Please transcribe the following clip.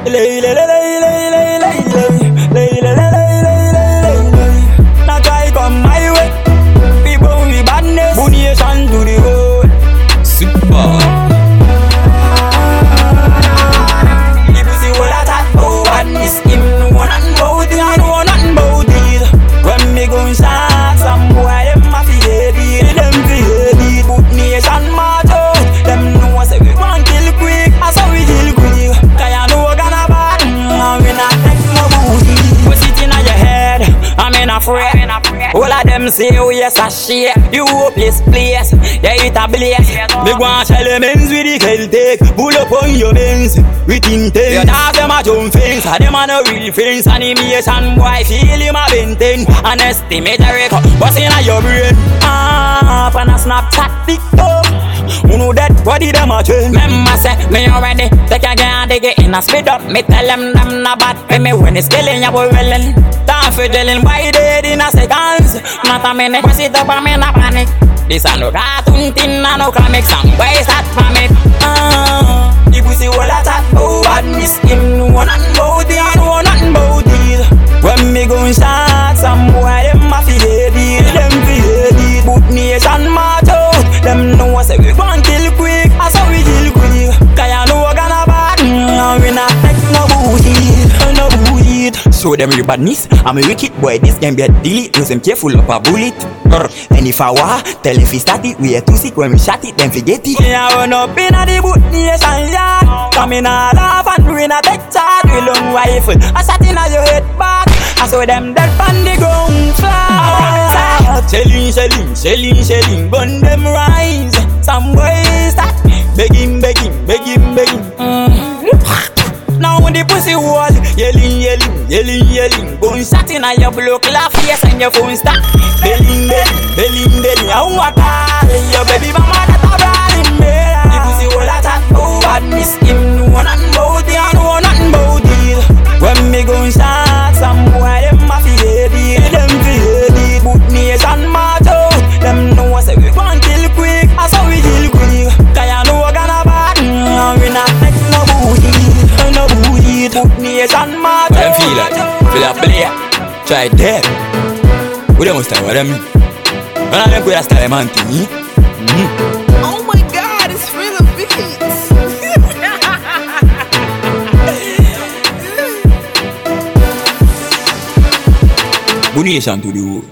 Lay, lay, lay, lay, lay, lay, lay, lay, lay, lay, lay, lay, lay, lay. Now try come my way. People we badness. Bunation to the road. Super. People see what I thought. Oh, badness. Him no one nothing about it. I know nothing about it. When me gun shot, some boy them a fear it. Them fear it. Put nation march out. Them know say we want kill quick. I saw we kill quick. Cause you know gonna bad. We not take no booty. Put it in your head. I'm in a fret. All of them say oh yes a shit. You hopeless place. Yeah it a blaze. Me go and tell them ends with the Celtic. Pull up on your men's with intent. You dance them a jump fence. Them a no real friends. Animation boy feel him a benten. And estimate a record. What's in your brain? Up on a Snapchat TikTok. Who know that body them a change. Remember say me already take a girl they get in a speed up. Me tell them not bad. Pay me when it's killing you boy willing. Time for drilling by dead in a seconds. Not a minute. Press it up and me not panic. This a no cartoon thing and no comic. Some boys that from it. The pussy all a chat about badness. Him know nothing about it. I know nothing about it. When me gun shot, some boy them a fear it. Them fear it. Put nation march out. Them know say we gon' kill quick. I saw we kill quick. Cause you know gonna bad. We not take no bullshit. No bullshit. Show them your badness. I'm a wicked boy. This can be a delete. Use them careful of a bullet. And if I war, tell if he start it. We are too sick when we shot it. Then forget it. Yeah, run up in a the boot nation yard. Come in a laugh and we not take charge. We long rifle. I shot in a your head back. I saw them dead on the ground flat. Shelling, shelling, shelling, shelling. Gun them rise. Some boys that begging, begging, begging, begging. Now the pussy wall yelling, yelling, yelling, yelling. Gun shot in a your block laugh. Yes, and your phone start belling, belling, belling, belling. I want to call your baby mama that a brawling bear. The pussy wall a chat about badness. Him know nothing about it. I know nothing about it. When me gun shot, some boy them a fear it. Them fear it. Put nation march out. Them know say we gon' kill quick. I saw we kill quick. Cause you know gonna bad. We not take no bullshit. No bullshit. Put nation march out. What them feel like? Feel like play. Try dead. We don't understand what I mean. When I make with a style man to me. Oh my God, it's Thriller Beats. Bunation to the world.